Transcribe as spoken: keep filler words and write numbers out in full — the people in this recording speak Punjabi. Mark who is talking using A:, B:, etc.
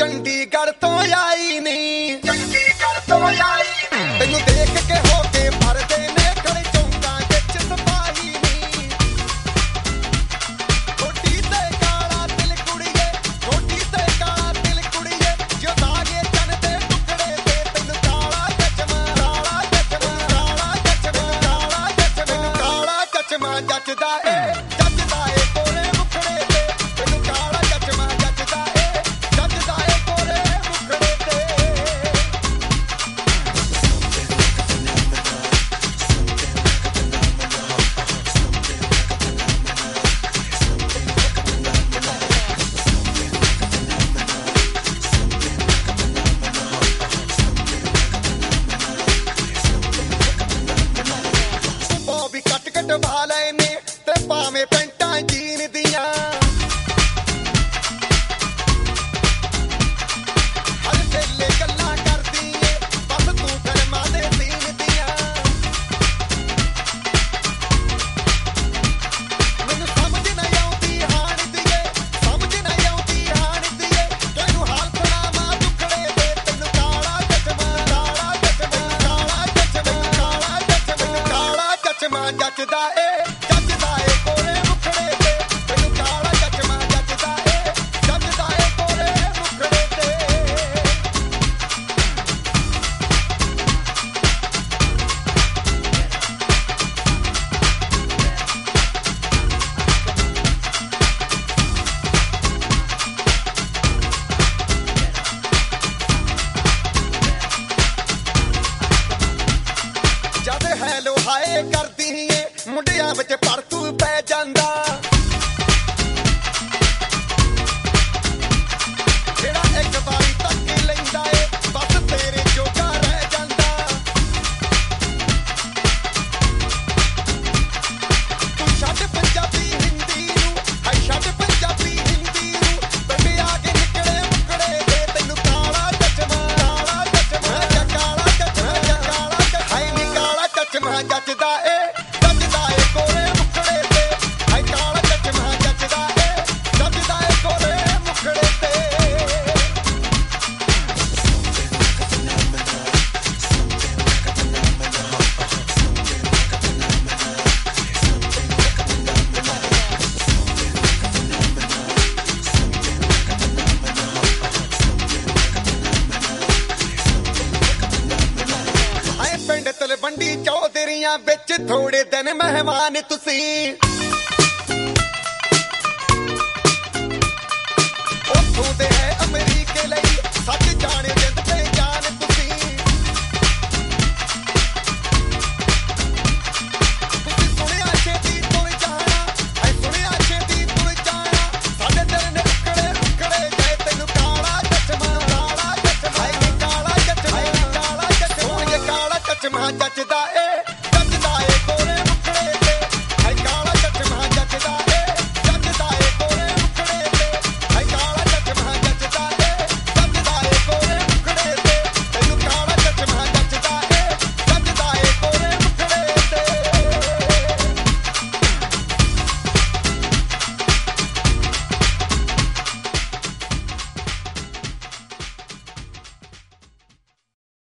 A: ਚੰਡੀਗੜ੍ਹ ਤੋਂ ਆਈ ਨੀ ਚੰਡੀਗੜ੍ਹ ਤੋਂ ਆਈ ਨੀ ਤੈਨੂੰ ਦੇਖ ਕੇ ਹੋ ਕੇ ਭਰਦੇ ਨੇ ਖੜੇ ਚੌਂਕਾਂ ਵਿੱਚ ਸਿਪਾਹੀ ਨੀ ਕੋਟੀ ਤੇ ਕਾਲਾ ਦਿਲ ਕੁੜੀਏ ਕੋਟੀ ਤੇ ਕਾਲਾ ਦਿਲ ਕੁੜੀਏ ਜੋ ਦਾਗੇ ਚੰਨ ਦੇ ਟੁਕੜੇ ਤੇ ਤੈਨੂੰ ਕਾਲਾ ਚਚਮਾ ਕਾਲਾ ਚਚਮਾ ਕਾਲਾ ਚਚਮਾ ਕਾਲਾ ਚਚਮਾ ਕਾਲਾ ਚਚਮਾ ਜੱਚਦਾ ਏ ਜੱਚਦਾ ਏ ਕੋਲੇ ਮੁਖੜੇ ਤੇ ਤੈਨੂੰ ਕਾਲਾ ਚਚਮਾ ਜੱਚਦਾ ਏ ਜੱਚਦਾ ਏ ਕੋਲੇ ਮੁਖੜੇ ਤੇ ਉਹ ਵੀ ਕੱਟ ਕੱਟ ਵਾਲੇ ਨੇ ਤੇ ਭਾਵੇਂ ਪੈਂਟਾਂ ਜੀਨ ਦੀਆਂ ਹਰ ਵੇਲੇ ਗੱਲਾਂ ਕਰਦੀ ਏ ਬਸ ਤੂੰ ਫਿਲਮਾਂ ਦੇ ਸੀਨ ਦੀਆਂ ਮੈਨੂੰ ਸਮਝ ਨਾ ਆਉਂਦੀ ਹਾਣ ਦੀਏ ਸਮਝ ਨਾ ਆਉਂਦੀ ਹਾਣ ਦੀਏ ਤੈਨੂੰ ਹਾਲ ਸੁਣਾਵਾਂ ਦੁੱਖੜੇ ਦੇ ਤੈਨੂੰ ਕਾਲਾ ਚਚਮਾ ਕਾਲਾ ਚਚਮਾ ਕਾਲਾ ਚਚਮਾ ਕਾਲਾ ਚਚਮਾ ਕਾਲਾ ਚਚਮਾ ਜੱਚਦਾ ਏ ਜੱਚਦਾ ਏ ਕੋਲੇ ਮੁਖੜੇ ਤੇ ਤੈਨੂੰ ਕਾਲਾ ਚਚਮਾ ਜੱਚਦਾ ਏ ਜੱਚਦਾ ਏ ਕੋਲੇ ਮੁਖੜੇ ਤੇ ਜਦ ਹੈਲੋ ਹਾਏ ਕਰਦੀ ਏ ਮੁੰਡਿਆਂ ਵਿੱਚ ਭੜਕੂ ਪੈ ਜਾਂਦਾ ਜਿਹੜਾ ਇੱਕ ਵਾਰੀ ਤੱਕ ਲੈਂਦਾ ਏ ਬਸ ਤੇਰੇ ਜੋਗਾ ਰਹਿ ਜਾਂਦਾ ਤੂੰ ਛੱਡ ਪੰਜਾਬੀ ਹਿੰਦੀ ਨੂੰ ਹਾਏ ਛੱਡ ਪੰਜਾਬੀ ਹਿੰਦੀ ਨੂੰ ਪਿੰਡ ਆ ਕੇ ਨਿਕਲੇ ਮੁਕੜੇ ਤੇ ਤੈਨੂੰ ਕਾਲਾ ਚਚਮਾ ਕਾਲਾ ਚਚਮਾ ਜਾਂ ਕਾਲਾ ਚਚਮਾ ਜਾਂ ਕਾਲਾ ਚਚਮਾ ਹਾਏ ਨੀ ਕਾਲਾ ਚਚਮਾ ਜੱਚਦਾ ਏ ਜੱਚਦਾ ਏ ਕੋਲੇ ਮੁਖੜੇ ਤੇ ਹਾਏ ਕਾਲਾ ਚਚਮਾ ਜੱਚਦਾ ਏ ਜੱਚਦਾ ਏ ਕੋਲੇ ਮੁਖੜੇ ਤੇ ਆਏ ਪਿੰਡ ਤਲਵੰਡੀ ਚੌਧਰੀਆਂ ਵਿੱਚ ਥੋੜੇ ਦਿਨ ਮਹਿਮਾਨ ਤੁਸੀਂ ਉੱਥੋਂ ਦੇ